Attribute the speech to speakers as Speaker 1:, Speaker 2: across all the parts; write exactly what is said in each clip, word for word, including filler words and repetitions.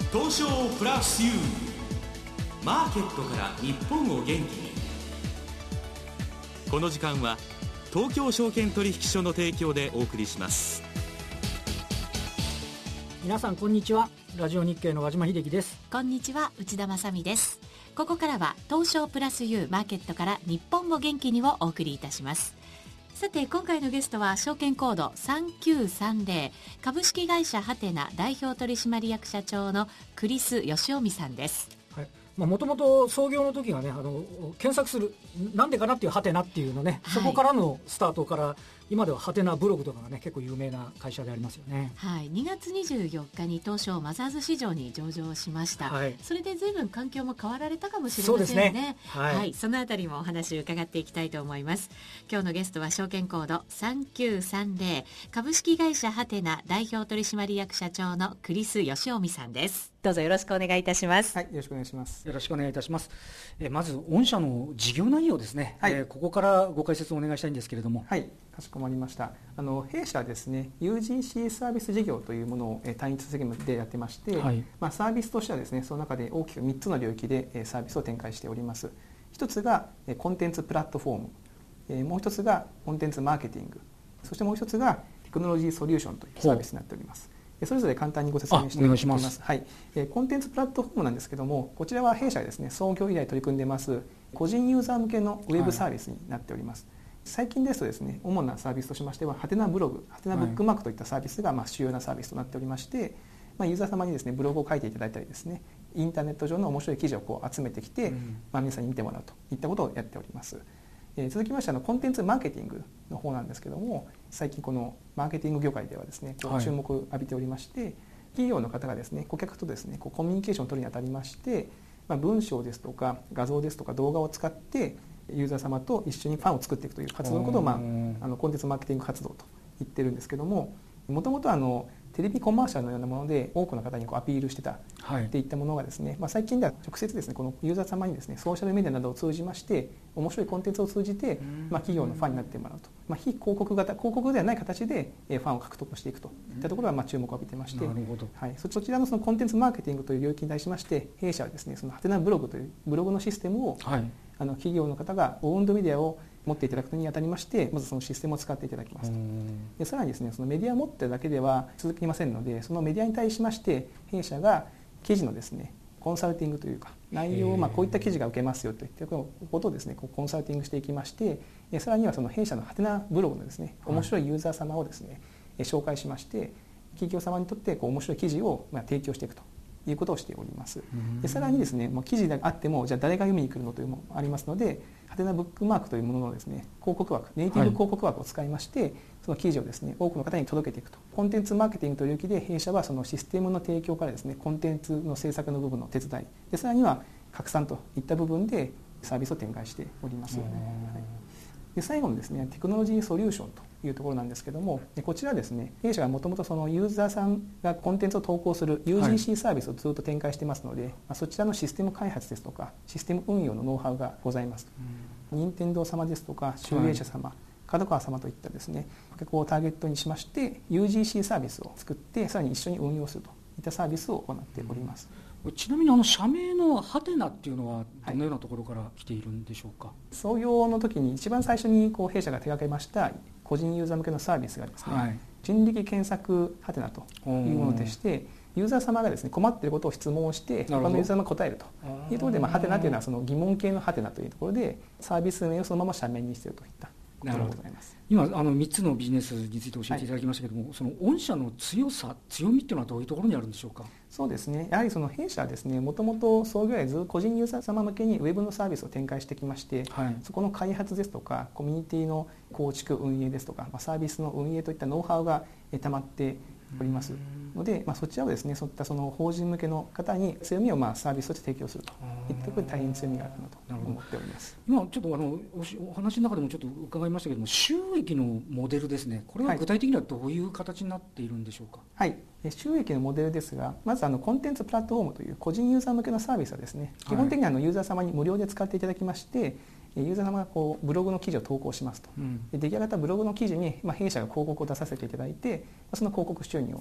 Speaker 1: 東証プラス ユー マーケットから日本を元気に。この時間は東京証券取引所の提供でお送りします。
Speaker 2: 皆さんこんにちは。ラジオ日経の和島秀樹です。
Speaker 3: こんにちは、内田まさみです。ここからは東証プラス ユー マーケットから日本を元気にをお送りいたします。さて、今回のゲストは証券コードさんきゅうさんゼロ株式会社ハテナ代表取締役社長のクリス義臣さんです。
Speaker 2: はい、もともと創業の時がね、あの検索するなんでかなっていうハテナっていうのね、はい、そこからのスタートから今ではハテナブログとかがね結構有名な会社でありますよね。
Speaker 3: はい、にがつにじゅうよっかに東証マザーズ市場に上場しました。はい、それで随分環境も変わられたかもしれませんね。そうですね。はい、はい、そのあたりもお話を伺っていきたいと思います。今日のゲストは証券コードさんきゅうさんゼロ株式会社ハテナ代表取締役社長のクリス義臣さんです。どうぞよろしくお願いいたします。
Speaker 4: はい、よろしくお願いします。
Speaker 2: よろしくお願いいたします。えまず御社の事業内容ですね。はい、えー、ここからご解説をお願いしたいんですけれども。
Speaker 4: はい、かしこまりました。あの弊社はですね ユージーシー サービス事業というものを、えー、単一責務でやってまして、はい、まあ、サービスとしてはですねその中で大きくみっつの領域で、えー、サービスを展開しております。一つが、えー、コンテンツプラットフォーム、えー、もう一つがコンテンツマーケティング、そしてもう一つがテクノロジーソリューションというサービスになっております。それぞれ簡単にご説明していきます。はい、えー、コンテンツプラットフォームなんですけども、こちらは弊社がですね創業以来取り組んでます個人ユーザー向けのウェブサービスになっております。はい、最近ですとですね主なサービスとしましてはハテナブログ、ハテナブックマークといったサービスがまあ主要なサービスとなっておりまして、まあ、ユーザー様にですねブログを書いていただいたりですねインターネット上の面白い記事をこう集めてきて、うん、まあ、皆さんに見てもらうといったことをやっております。えー、続きましてのコンテンツマーケティングの方なんですけども、最近このマーケティング業界ではですねこう注目を浴びておりまして、はい、企業の方がですね顧客とですねこうコミュニケーションを取るにあたりまして、まあ、文章ですとか画像ですとか動画を使ってユーザー様と一緒にファンを作っていくという活動のことを、まあ、あのコンテンツマーケティング活動と言ってるんですけども、もともとあのテレビコマーシャルのようなもので多くの方にこうアピールしてたっていったものがですね、はい、まあ、最近では直接ですねこのユーザー様にですねソーシャルメディアなどを通じまして面白いコンテンツを通じて、まあ、企業のファンになってもらうと、まあ、非広告型広告ではない形でファンを獲得していくといったところがまあ注目を浴びてまして、なるほど、はい、そちらのそのコンテンツマーケティングという領域に対しまして弊社はですねそのハテナブログというブログのシステムを、はい、あの企業の方がオウンドメディアを持っていただくにあたりましてまずそのシステムを使っていただきますと。でさらにですねそのメディアを持っているだけでは続きませんので、そのメディアに対しまして弊社が記事のですねコンサルティングというか内容をまあこういった記事が受けますよといったことをですねこうコンサルティングしていきまして、さらにはその弊社のハテナブログのですね面白いユーザー様をですね紹介しまして企業様にとってこう面白い記事をまあ提供していくということをしております。でさらにですねもう記事であってもじゃあ誰が読みに来るのというのもありますので、ハテナブックマークというもののですね広告枠、ネイティブ広告枠を使いまして、はい、その記事をですね多くの方に届けていくと。コンテンツマーケティングという領域で弊社はそのシステムの提供からですねコンテンツの制作の部分の手伝いで、さらには拡散といった部分でサービスを展開しておりますよね。はい、で最後のですねテクノロジーソリューションというところなんですけども、こちらですね弊社がもともとそのユーザーさんがコンテンツを投稿する ユージーシー サービスをずっと展開していますので、はい、まあ、そちらのシステム開発ですとかシステム運用のノウハウがございます。任天堂様ですとか集英社様、はい、角川様といったですね顧客をターゲットにしまして ユージーシー サービスを作ってさらに一緒に運用するといったサービスを行っております。
Speaker 2: うん、ちなみにあの社名のハテナっていうのはどのようなところから来ているんでしょうか。はい、創
Speaker 4: 業の時に一番最初にこう弊社が手掛けました個人ユーザー向けのサービスがですね、はい、人力検索ハテナというものでして、ユーザー様がですね困っていることを質問をして他のユーザー様が答えるというところで、まあ、ハテナというのはその疑問系のハテナというところでサービス名をそのまま社名にしているといったことでございます。
Speaker 2: 今あのみっつのビジネスについて教えていただきましたけれども、はい、その御社の強さ強みっていうのはどういうところにあるんでしょうか。
Speaker 4: そうですね、やはりその弊社はですねもともと創業以来ずっと個人ユーザー様向けにウェブのサービスを展開してきまして、はい、そこの開発ですとかコミュニティの構築運営ですとか、まあ、サービスの運営といったノウハウがたまっておりますので、まあ、そちらをですねそういったその法人向けの方に強みをまあサービスとして提供するといったところで大変強みがあるなと思っております。
Speaker 2: 今ちょっとあのお話の中でもちょっと伺いましたけれども、収益のモデルですね、これは具体的にはどういう形になっているんでしょうか。
Speaker 4: はい、収益のモデルですが、まずあのコンテンツプラットフォームという個人ユーザー向けのサービスはですね、基本的にあのユーザー様に無料で使っていただきまして、ユーザー様がこうブログの記事を投稿しますと、うん、で出来上がったブログの記事に、まあ、弊社が広告を出させていただいて、その広告収入を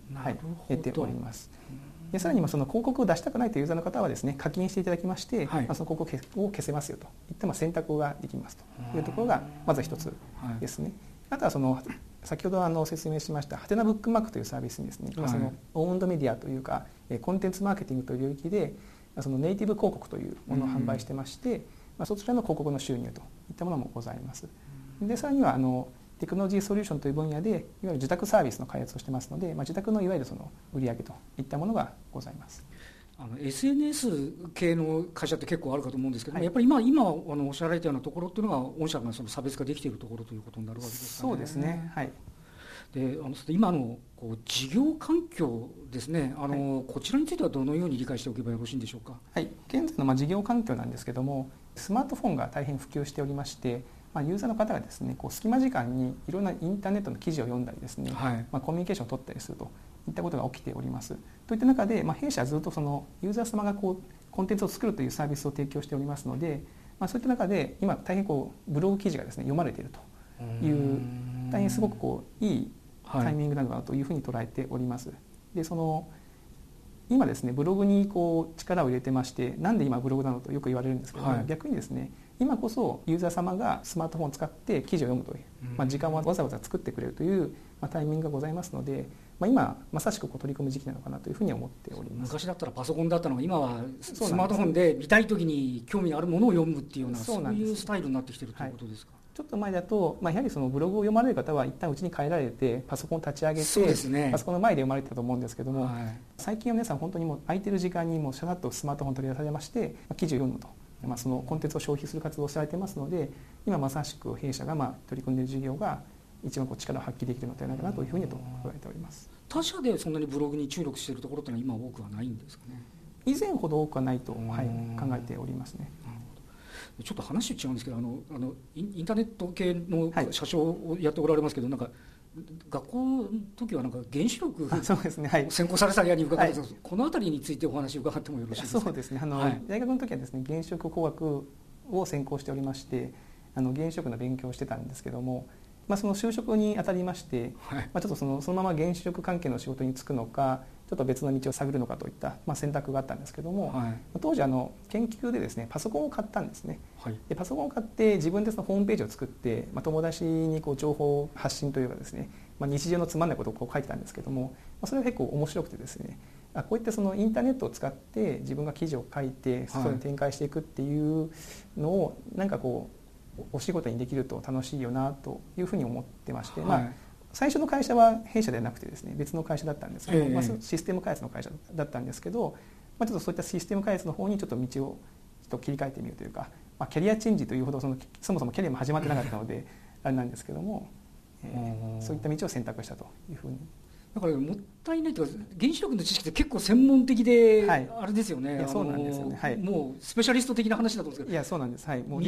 Speaker 4: はい、得ております。でさらにその広告を出したくないというユーザーの方はですね、課金していただきまして、はい、まあ、その広告を消せますよといったまあ選択ができますというところがまず一つですね。はい、あとはその先ほどあの説明しましたハテナブックマークというサービスにですね、はい、そのオウンドメディアというかコンテンツマーケティングという領域でそのネイティブ広告というものを販売してまして、まあ、そちらの広告の収入といったものもございます。でさらにはあのテクノロジーソリューションという分野でいわゆる自宅サービスの開発をしてますので、まあ、自宅のいわゆるその売り上げといったものがございます。
Speaker 2: あの エスエヌエス 系の会社って結構あるかと思うんですけども、はい、やっぱり今今あのおっしゃられたようなところっていうのが御社がその差別化できているところということになるわけですかね。
Speaker 4: そうですね、はい、
Speaker 2: であの今のこう事業環境ですね、あの、はい、こちらについてはどのように理解しておけばよろしいんでしょうか。
Speaker 4: はい、現在のまあ事業環境なんですけども、スマートフォンが大変普及しておりまして、まあ、ユーザーの方がですね、こう隙間時間にいろんなインターネットの記事を読んだりですね、はい、まあ、コミュニケーションを取ったりするといったことが起きております。といった中で、まあ、弊社はずっとそのユーザー様がこうコンテンツを作るというサービスを提供しておりますので、まあ、そういった中で今大変こうブログ記事がですね読まれているという大変すごくこういいタイミングなのかなというふうに捉えております。でその今ですねブログにこう力を入れてまして、なんで今ブログなのとよく言われるんですけども、はい、逆にですね今こそユーザー様がスマートフォンを使って記事を読むという、まあ、時間をわざわざ作ってくれるという、まあ、タイミングがございますので、まあ、今まさしくこう取り組む時期なのかなというふうに思っております。
Speaker 2: 昔だったらパソコンだったのが今はスマートフォンで見たい時に興味のあるものを読むっていうような、そういうスタイルになってきているということですか。はい、
Speaker 4: ちょっと前だと、まあ、やはりそのブログを読まれる方は一旦うちに帰られてパソコンを立ち上げて、そうですね、パソコンの前で読まれてたと思うんですけども、はい、最近は皆さん本当にもう空いてる時間にもうシャラッとスマートフォン取り出されまして、まあ、記事を読むと、まあ、そのコンテンツを消費する活動をされてますので、今まさしく弊社がまあ取り組んでいる事業が一番こう力を発揮できるのではないかなというふうにと捉えております。
Speaker 2: 他社でそんなにブログに注力しているところというのは今多くはないんですかね。
Speaker 4: 以前ほど多くはないと、はい、考えておりますね。
Speaker 2: ちょっと話違うんですけど、あのあのインターネット系の社長をやっておられますけど、はい、なんか学校の時はなんか原子力を専攻されたように伺って、はい、このあたりについてお話を伺ってもよろしいですか。
Speaker 4: そうですね、あの、はい、大学の時はですね原子力工学を専攻しておりまして、あの原子力の勉強をしてたんですけども、まあ、その就職にあたりまして、はい、まあ、ちょっとそのそのまま原子力関係の仕事に就くのかちょっと別の道を探るのかといった、まあ、選択があったんですけども、はい、当時あの研究でですねパソコンを買ったんですね。はい、でパソコンを買って自分でそのホームページを作って、まあ、友達にこう情報発信というかですね、まあ、日常のつまんないことをこう書いてたんですけども、まあ、それが結構面白くてですね、あこういったそのインターネットを使って自分が記事を書いてそれに展開していくっていうのをなんかこうお仕事にできると楽しいよなというふうに思ってまして、はい、まあ、最初の会社は弊社ではなくてですね別の会社だったんですけど、えーまあ、システム開発の会社だったんですけど、まあ、ちょっとそういったシステム開発の方にちょっと道をちょっと切り替えてみるというか、まあ、キャリアチェンジというほどそのそもそもキャリアも始まってなかったのであれなんですけども、えー、そういった道を選択したというふうに。
Speaker 2: だからもったいないというか原子力の知識って結構専門的で、はい、あれですよね。
Speaker 4: そうなんですよね、はい、
Speaker 2: もうスペシャリスト的な話だと思うんですけど、
Speaker 4: いやそうなんです、はい、もう、
Speaker 2: はい、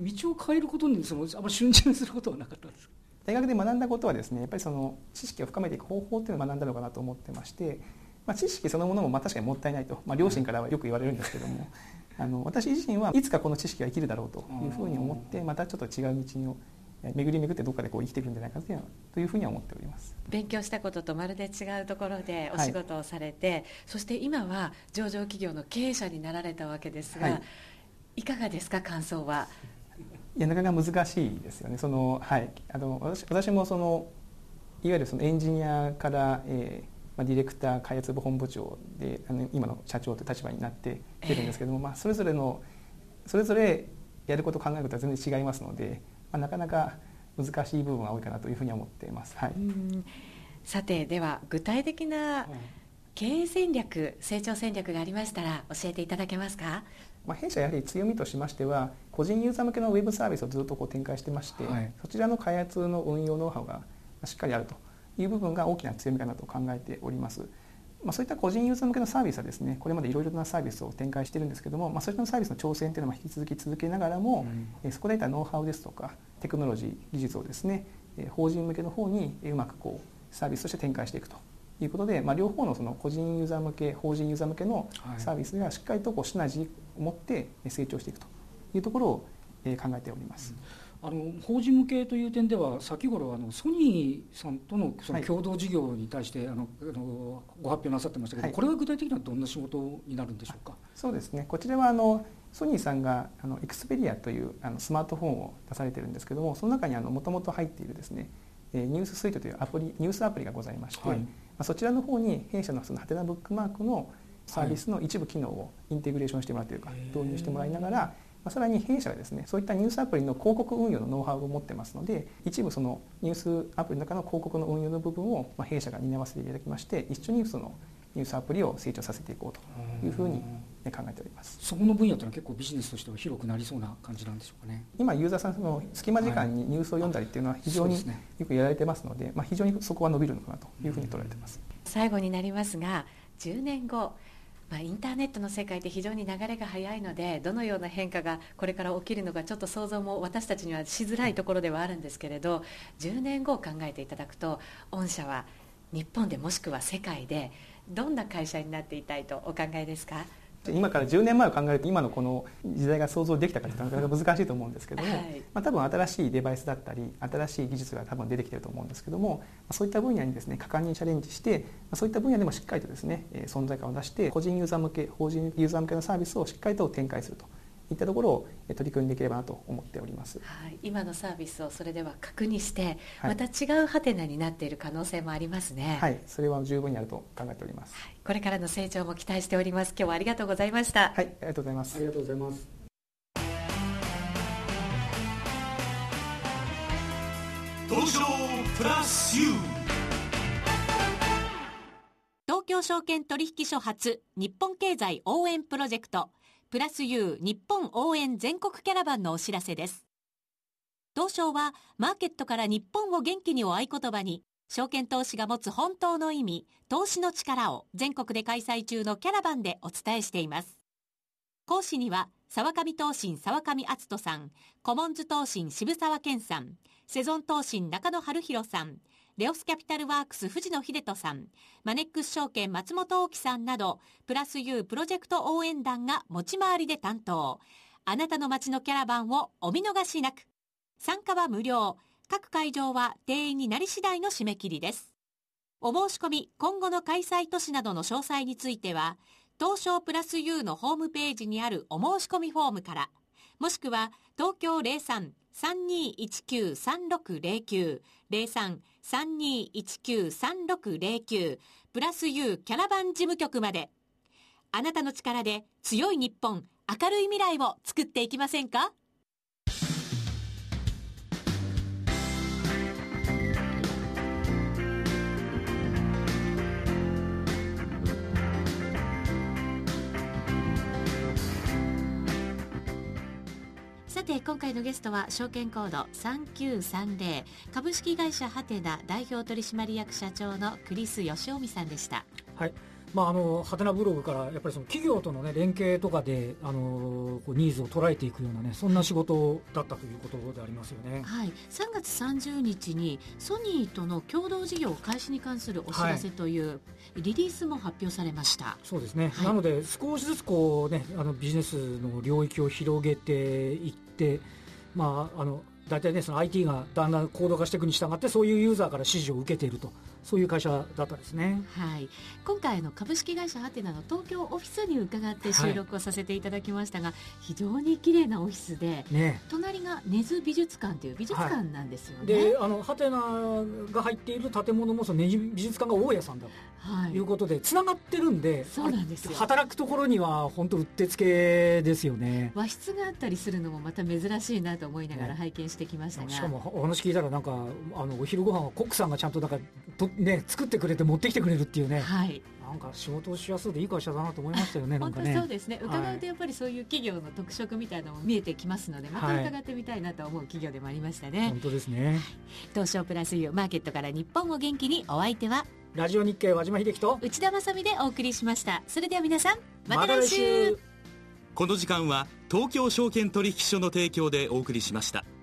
Speaker 2: 道を変えることにそのあんまり逡巡することはなかったんですか。
Speaker 4: 大学で学んだことはですねやっぱりその知識を深めていく方法というのを学んだのかなと思ってまして、まあ、知識そのものもまあ確かにもったいないと、まあ、両親からはよく言われるんですけども、あの私自身はいつかこの知識が生きるだろうというふうに思ってまたちょっと違う道を巡り巡ってどっかでこう生きていくんじゃないかというふうには思っております。
Speaker 3: 勉強したこととまるで違うところでお仕事をされて、はい、そして今は上場企業の経営者になられたわけですが、はい、いかがですか感想は。
Speaker 4: いやなかなか難しいですよね。その、はい、あの 私, 私もそのいわゆるそのエンジニアから、えーまあ、ディレクター開発部本部長であの今の社長という立場になっているんですけども、えーまあ、それぞれのそれぞれやること考えることは全然違いますので、まあ、なかなか難しい部分は多いかなというふうに思っています。はい、
Speaker 3: うんさてでは具体的な経営戦略、成長戦略がありましたら教えていただけますか。
Speaker 4: まあ、弊社やはり強みとしましては個人ユーザー向けのウェブサービスをずっとこう展開してまして、はい、そちらの開発の運用ノウハウがしっかりあるという部分が大きな強みかなと考えております。まあ、そういった個人ユーザー向けのサービスはですねこれまでいろいろなサービスを展開しているんですけども、まあ、そういったサービスの挑戦というのも引き続き続けながらも、うん、そこで得たノウハウですとかテクノロジー技術をですね法人向けの方にうまくこうサービスとして展開していくということで、まあ、両方のその個人ユーザー向け法人ユーザー向けのサービスがしっかりとこうシナジーを持って成長していくというところを考えております。
Speaker 2: あの法人向けという点では先頃あのソニーさんと の, その共同事業に対して、はい、あのあのご発表なさってましたけど、はい、これは具体的にはどんな仕事になるんでしょうか。
Speaker 4: そうですね、こちらはあのソニーさんがあのエクスペリアというあのスマートフォンを出されているんですけども、その中にもともと入っているですね、ニューススイートというアプリニュースアプリがございまして、はい、まあ、そちらの方に弊社のそのハテナブックマークのサービスの一部機能をインテグレーションしてもらうというか、はい、導入してもらいながら、まあ、さらに弊社がですねそういったニュースアプリの広告運用のノウハウを持ってますので、一部そのニュースアプリの中の広告の運用の部分を、まあ、弊社が担わせていただきまして、一緒にそのニュースアプリを成長させていこうというふうに考えております。
Speaker 2: そこの分野というのは結構ビジネスとしては広くなりそうな感じなんでしょうかね。
Speaker 4: 今ユーザーさんの隙間時間にニュースを読んだりっていうのは非常によくやられてますので、まあ、非常にそこは伸びるのかなというふうに捉えています。
Speaker 3: 最後になりますが、じゅうねんご、まあ、インターネットの世界って非常に流れが早いので、どのような変化がこれから起きるのかちょっと想像も私たちにはしづらいところではあるんですけれど、じゅうねんごを考えていただくと、御社は日本でもしくは世界でどんな会社になっていたいとお考えですか。
Speaker 4: 今からじゅうねんまえを考えると今のこの時代が想像できたかというとなかなか難しいと思うんですけども、はい、まあ、多分新しいデバイスだったり新しい技術が多分出てきていると思うんですけども、そういった分野にですね果敢にチャレンジして、そういった分野でもしっかりとですね存在感を出して個人ユーザー向け法人ユーザー向けのサービスをしっかりと展開するといったところを取り組んでいければなと思っております。
Speaker 3: はい、今のサービスをそれでは確認して、はい、また違うハテナになっている可能性もありますね。
Speaker 4: はい、それは十分にあると考えております。
Speaker 3: はい、これからの成長も期待しております。今日はありがとうございました。
Speaker 4: はい、ありがとうございます。
Speaker 2: ありがとうございます。
Speaker 1: 東証プラス ユー
Speaker 3: 東京証券取引所発日本経済応援プロジェクトプラス ユー 日本応援全国キャラバンのお知らせです。東証はマーケットから日本を元気にを合言葉に、証券投資が持つ本当の意味、投資の力を全国で開催中のキャラバンでお伝えしています。講師には沢上投信沢上篤人さん、コモンズ投信渋沢健さん、セゾン投信中野晴弘さん、レオスキャピタルワークス藤野秀人さん、マネックス証券松本大樹さんなど、プラス ユー プロジェクト応援団が持ち回りで担当。あなたの街のキャラバンをお見逃しなく。参加は無料。各会場は定員になり次第の締め切りです。お申し込み、今後の開催都市などの詳細については、東証プラス ユー のホームページにあるお申し込みフォームから、もしくは東京 ゼロさん さんにいちきゅう さんろくゼロきゅう ゼロさん さんにいちきゅう さんろくゼロきゅうプラス ユー キャラバン事務局まで。あなたの力で強い日本、明るい未来を作っていきませんか。さて今回のゲストは証券コードさんきゅうさんゼロ株式会社ハテナ代表取締役社長のクリス義臣さんでした。
Speaker 2: はい、まあ、あのハテナブログからやっぱりその企業との、ね、連携とかであのこうニーズを捉えていくような、ね、そんな仕事だったということでありますよね。
Speaker 3: はい、さんがつさんじゅうにちにソニーとの共同事業開始に関するお知らせというリリースも発表されました。はい、
Speaker 2: そうですね、はい、なので少しずつこう、ね、あのビジネスの領域を広げていって、まあ、あの大体ねその アイティー がだんだん高度化していくに従ってそういうユーザーから支持を受けていると、そういう会社だったんですね。
Speaker 3: はい、今回の株式会社ハテナの東京オフィスに伺って収録をさせていただきましたが、はい、非常に綺麗なオフィスで、ね、隣が根津美術館という美術館なんですよね。
Speaker 2: はい、であのハテナが入っている建物もその根津美術館が大家さんだということでつながってるんで、
Speaker 3: そうなんですよ。
Speaker 2: 働くところには本当うってつけですよね。
Speaker 3: 和室があったりするのもまた珍しいなと思いながら拝見してきましたが、ね、
Speaker 2: しかもお話聞いたらなんかあのお昼ご飯はコックさんがちゃんとなんかと、ね、作ってくれて持ってきてくれるっていうね、はい、なんか仕事をしやすいでいい会社だなと思いましたよね。なんかね
Speaker 3: 本当そうですね、伺うとやっぱりそういう企業の特色みたいなのも見えてきますので、また伺ってみたいなと思う企業でもありましたね。はい、
Speaker 2: 本当ですね。
Speaker 3: 東証プラス ユー マーケットから日本を元気に、お相手は
Speaker 2: ラジオ日経和島秀樹と
Speaker 3: 内田まさみでお送りしました。それでは皆さんまた来週。
Speaker 1: この時間は東京証券取引所の提供でお送りしました。